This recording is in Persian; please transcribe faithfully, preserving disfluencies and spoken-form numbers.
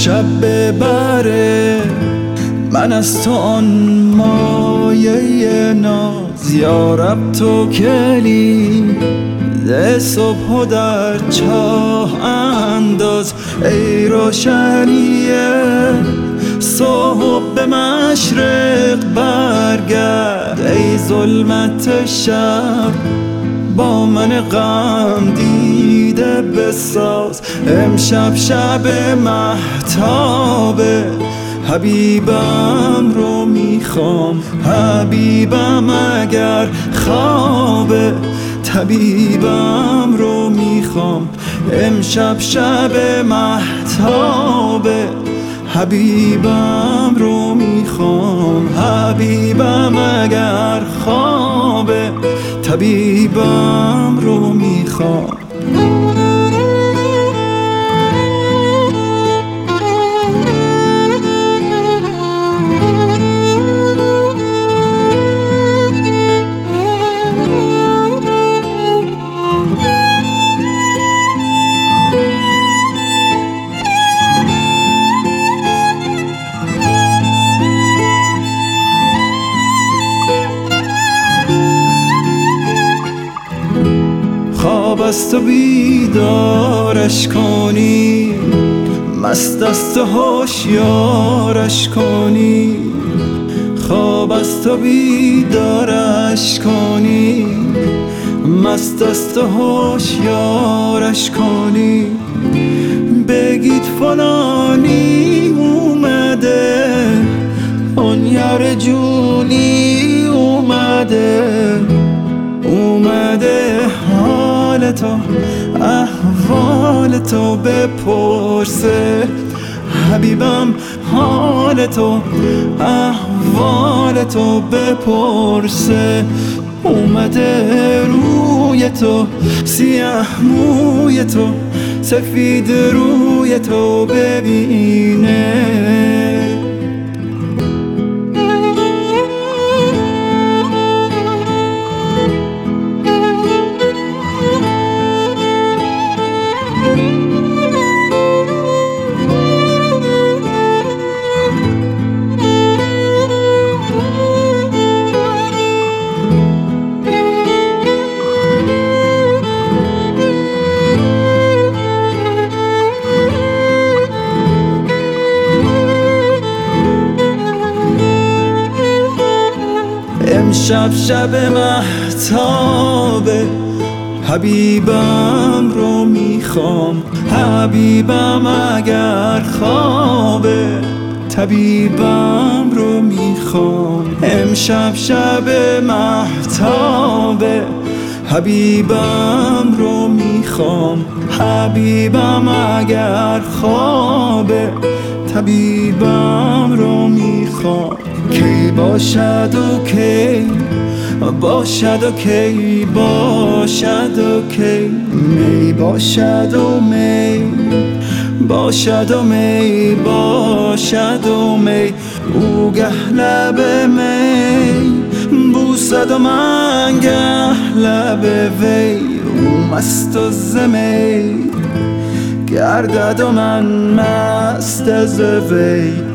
شب ببره من از تو آن مایه ناز. یارب تو کلید صبح و در چاه انداز. ای روشنیه صبح به مشرق برگرد. ای ظلمت شب با من غم دیده بساز. امشب شب مهتابه حبیبم رو میخوام. حبیبم اگر خوابه طبیبم رو میخوام. امشب شب مهتابه حبیبم رو میخوام. حبیبم اگر خوابه طبیبم رو میخوام. خواب از تو بیدارش کنی، مست از تو هوشیارش کنی. خواب از تو بیدارش کنی، مست از تو هوشیارش کنی. بگید فلانی اومده، اون یار جونی اومده. اومده حال تو احوال تو بپرسه. حبیبم حال تو احوال تو بپرسه. اومده روی تو سیاه موی تو سفید روی تو ببینه. امشب شب مهتابه حبیبم رو میخوام. حبیبم اگر خوابه طبیبم رو میخوام. امشب شب مهتابه حبیبم رو میخوام. حبیبم اگر خوابه طبیبم رو میخوام. کی باشد و کی باشد و کی باشد و کی می باشد و می باشد و می باشد و می. او گه لب می بوسد و من گه لب وی. او مست و زمی گردد و من مست از وی.